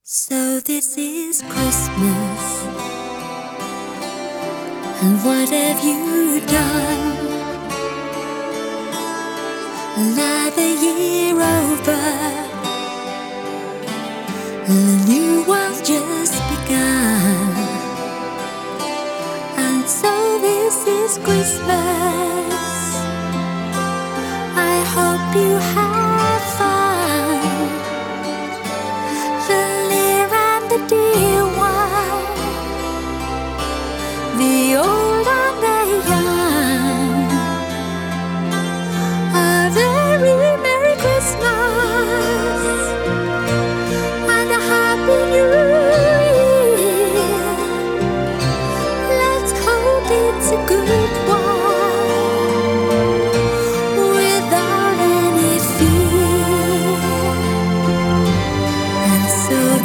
So this is Christmas, and what have you done? Another year over, and a new one's just begun. And so this is Christmas. I hope you have